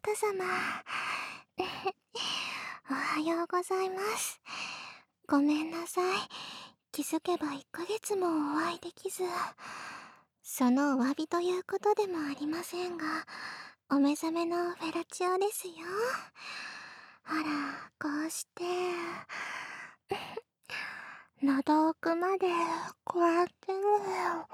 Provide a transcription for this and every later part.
た様。おはようございます。ごめんなさい。気づけば1ヶ月もお会いできず。そのお詫びということでもありませんが、お目覚めのフェラチオですよ。ほら、こうして、喉奥まで、こうやってるよ。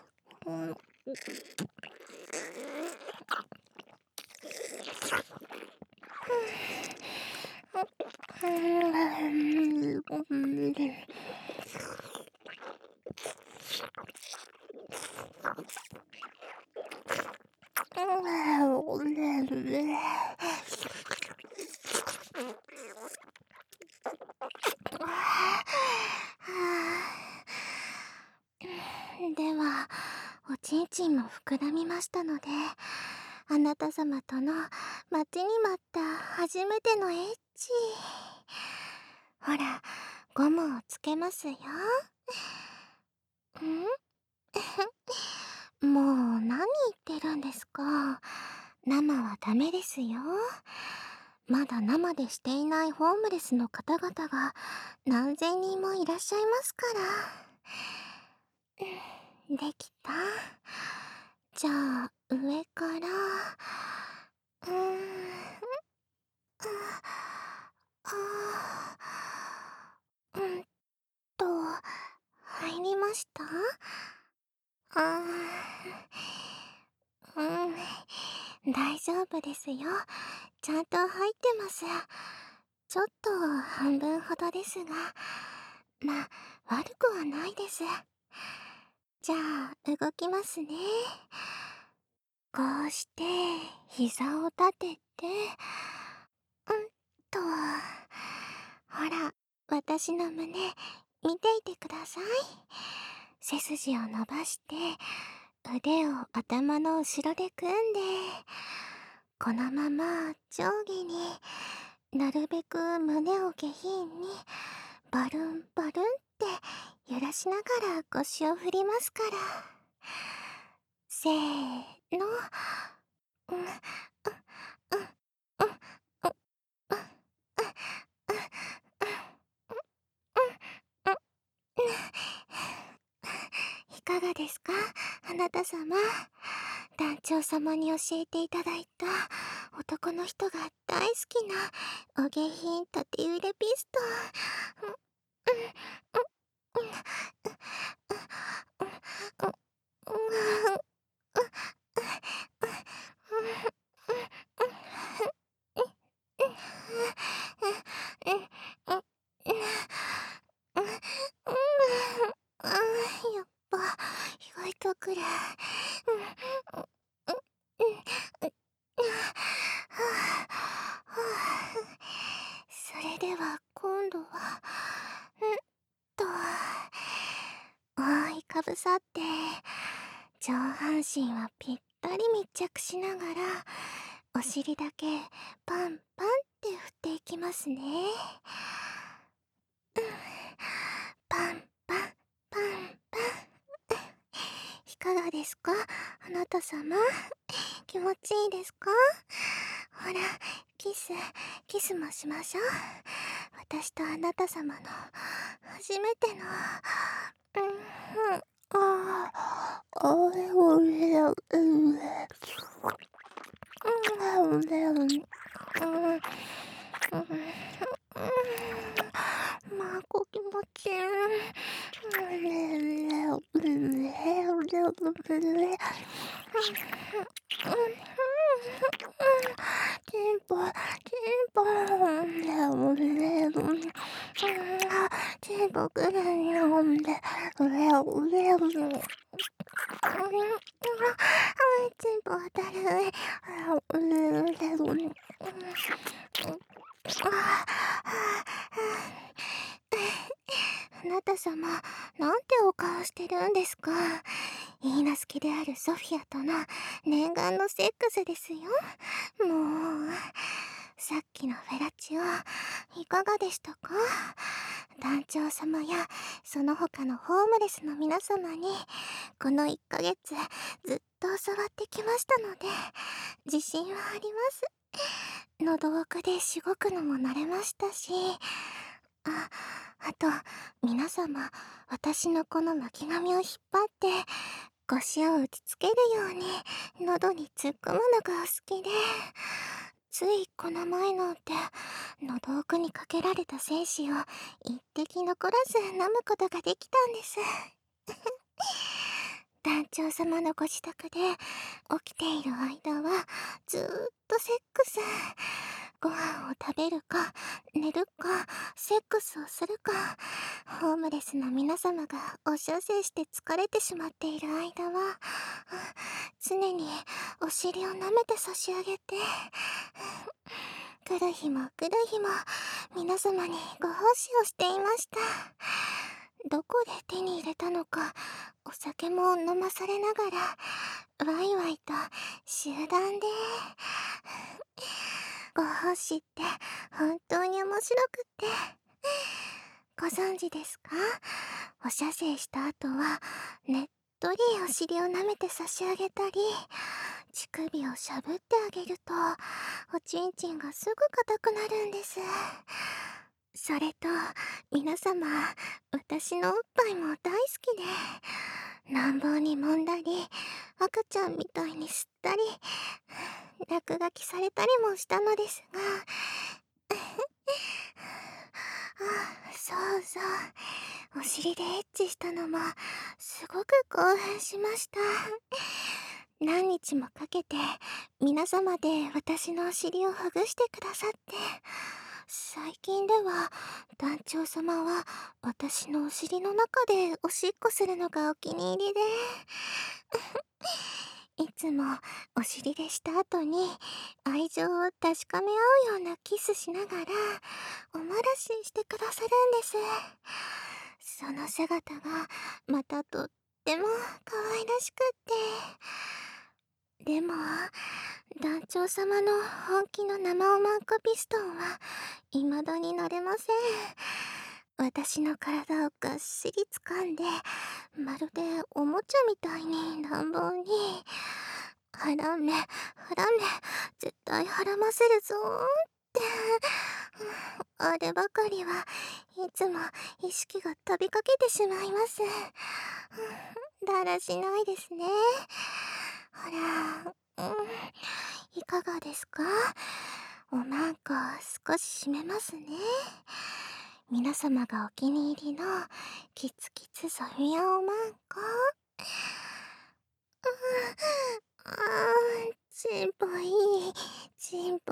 では、おちんちんも膨らみましたので、あなた様との待ちに待った初めてのエッチ。ほら、ゴムをつけますよ。もう何言ってるんですか。生はダメですよ。まだ生でしていないホームレスの方々が何千人もいらっしゃいますから。できた。じゃあ上から、うんと入りました。あ大丈夫ですよ。ちゃんと入ってます。ちょっと半分ほどですが、まあ悪くはないです。じゃあ動きますね。こうして膝を立てて、と、ほら、私の胸見ていてください。背筋を伸ばして腕を頭の後ろで組んで、このまま上下になるべく胸を下品にバルンバルンって揺らしながら腰を振りますから。せーの。うんうんうんいかがですか、あなた様。団長様に教えていただいた男の人が大好きなお下品縦揺れピストやっぱ意外とくる。それでは今度は、と、覆いかぶさって、上半身はぴったり密着しながら、お尻だけパンパンって振っていきますね。パンパンパンパン。いかがですか、あなた様。気持ちいいですか。ほら、キスもしましょう。私とあなた様の初めての、まあ、こ気持ちいい。チンポ、チンポ、チンポくるんよんで、チンポ当たる。あなた様、なんてお顔してるんですか。許婚であるソフィアとの念願のセックスですよ。もう、さっきのフェラチオ、いかがでしたか。団長様やその他のホームレスの皆様に、この1ヶ月ずっと教わってきましたので、自信はあります。 喉奥でしごくのも慣れましたし、あと、皆様、私のこの巻き髪を引っ張って、腰を打ちつけるように、喉に突っ込むのがお好きで、ついこの前のって、喉奥にかけられた精子を一滴残らず飲むことができたんです。団長様のご自宅で起きている間はずーっとセックス。ご飯を食べるか寝るかセックスをするか、ホームレスの皆様がお射精して疲れてしまっている間は常にお尻を舐めて差し上げて、来る日も来る日も皆様にご奉仕をしていました。どこで手に入れたのか、お酒も飲まされながらワイワイと集団でご奉仕って本当に面白くって、ご存知ですか？お射精した後はねっとりお尻を舐めて差し上げたり、乳首をしゃぶってあげるとおちんちんがすぐ硬くなるんです。それと皆様、私のおっぱいも大好きで、乱暴に揉んだり赤ちゃんみたいに吸ったり落書きされたりもしたのですが、そうそう、お尻でエッチしたのもすごく興奮しました。何日もかけて皆様で私のお尻をほぐしてくださって、最近では団長様は私のお尻の中でおしっこするのがお気に入りで、いつもお尻でした後に愛情を確かめ合うようなキスしながらおまらししてくださるんです。その姿がまたとっても可愛らしくって。でも団長様の本気の生おまんこピストンは未だに慣れません。私の体をがっしり掴んで、まるでおもちゃみたいに乱暴に「はらめはらめ、絶対はらませるぞ」ってあればかりはいつも意識が飛びかけてしまいます。だらしないですね。ほら、いかがですか？おまんこ少し締めますね。皆様がお気に入りのキツキツソフィアおまんこ。チンポいい、チンポ、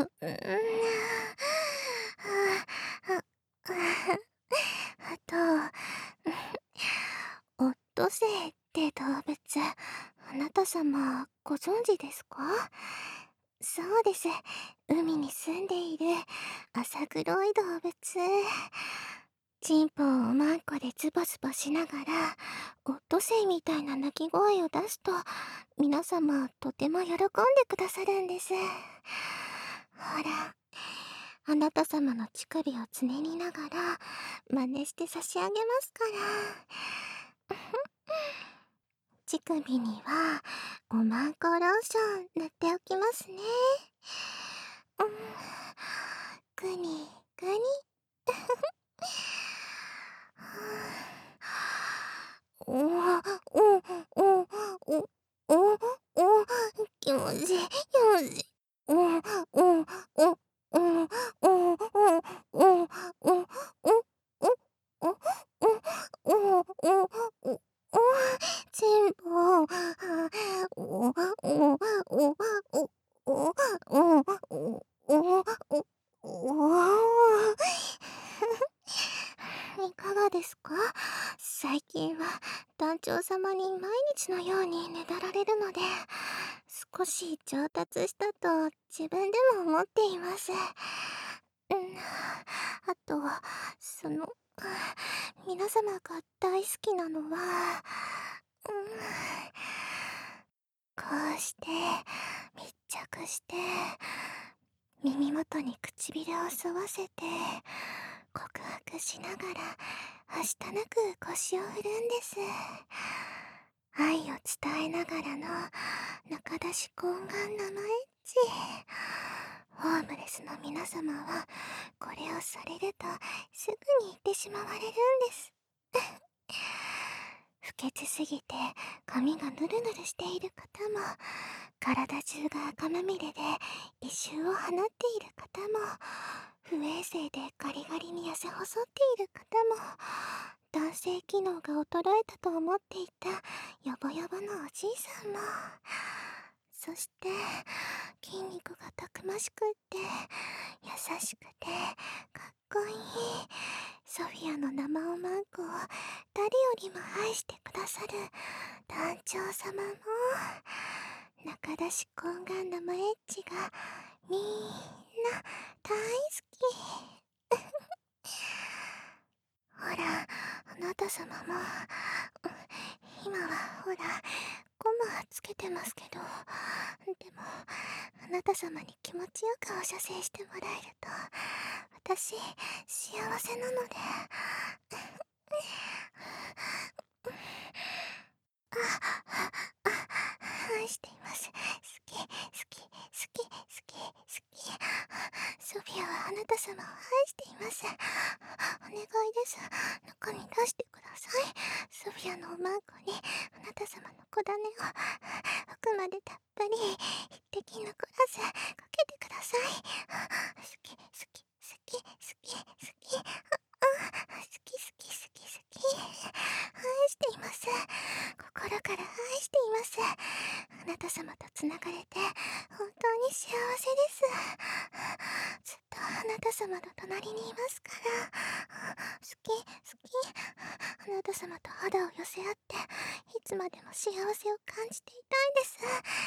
あと、オットセイって動物、あなた様ご存知ですか？そうです。海に住んでいる浅黒い動物。チンポをおまんこでズボズボしながら、オットセイみたいな鳴き声を出すと、皆様とても喜んでくださるんです。ほら、あなた様の乳首をつねりながら、真似して差し上げますから。乳首には、おまんこローション塗っておきますね。ぐにぐに。おおおおおおお、気持ちいい気持ちいい。おおおおおおおおおおおおチンポ、おおおおおおおおいかがですか？最近は団長様に毎日のようにねだられるので、少し上達したと自分でも思っています。あと、その、皆様が大好きなのは、こうして密着して、耳元に唇を沿わせて告白しながらはしたなく腰を振るんです。愛を伝えながらの中出し懇願生エッチ。 スの皆様はこれをされるとすぐに言ってしまわれるんです。不潔すぎて髪がヌルヌルしている方も、体中が赤まみれで異臭を放っている方も、不衛生でガリガリに痩せ細っている方も、男性機能が衰えたと思っていたヨボヨボのおじいさんも、そして筋肉がたくましくって優しくてかっこいいソフィアの生おまんこを誰よりも愛してくださる団長様も、中出し懇願生エッチがみんな大好き。ほら、あなた様も、今はほら、ゴムはつけてますけど、でも、あなた様に気持ちよくお射精してもらえると、私、幸せなので。愛しています。好き、好き、好き、好き、好き。ソフィアはあなた様を愛しています。お願いです。中身出してください。ソフィアのおまんこにあなた様の小種を奥までたっぷり一滴残らずかけてください。好き、好き、好き、好き、好き。好き好き好き好き。愛しています。心から愛しています。あなた様とつながれて本当に幸せです。ずっとあなた様の隣にいますから。好き好き。あなた様と肌を寄せ合っていつまでも幸せを感じていたいです。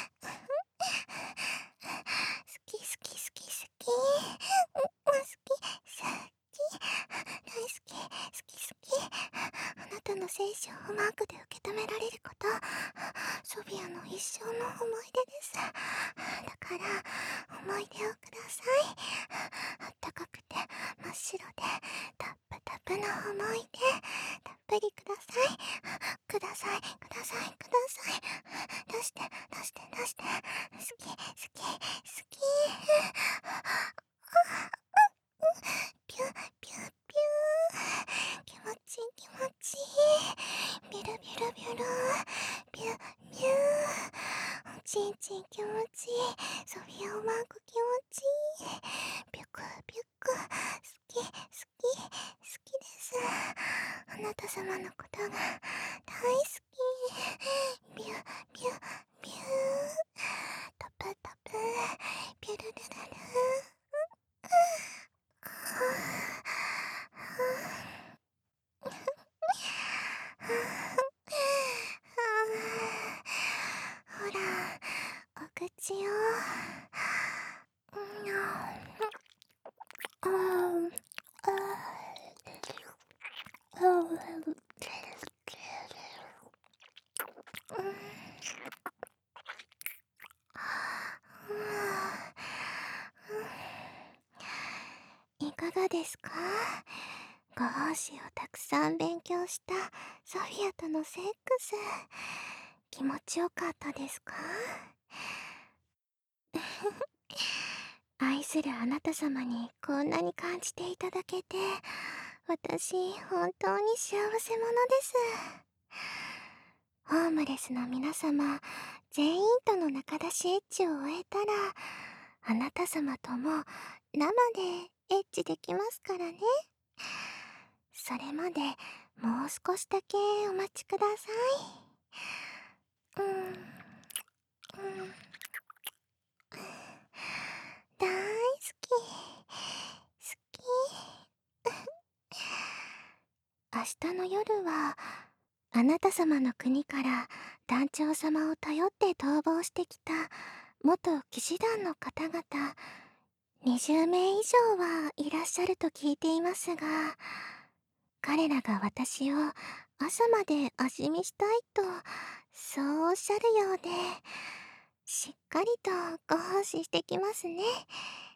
好き好き好き好き。好き好き。大好き、好き好き。あなたの精子をマークで受け止められること、ソフィアの一生の思い出です。だから思い出をください。あったかくて真っ白でタップタプの思い出、たっぷりください。くださいくださいください。出して出して出して。好き好き好き。ピュピュピュー。気持ちいい気持ちいい。ビュルビュルビュル。ビュビュー。おちんちん気持ちいい。ソフィアおまんこ気持ちいい。ビュクビュク。好き好き好きです。あなた様のことが大好き。ビュビュビュー。タプタプ。ビュルルルル。ほら、お口を。いかがですか？ご奉仕をたくさん勉強したソフィアとのセックス、気持ちよかったですか？愛するあなた様にこんなに感じていただけて、私本当に幸せ者です。ホームレスの皆様全員との仲出しエッチを終えたら、あなた様とも生でエッチできますからね。それまでもう少しだけお待ちください。大好き好き。明日の夜はあなた様の国から団長様を頼って逃亡してきた元騎士団の方々20名以上はいらっしゃると聞いていますが、彼らが私を朝まで味見したいとそうおっしゃるようで、しっかりとご奉仕してきますね。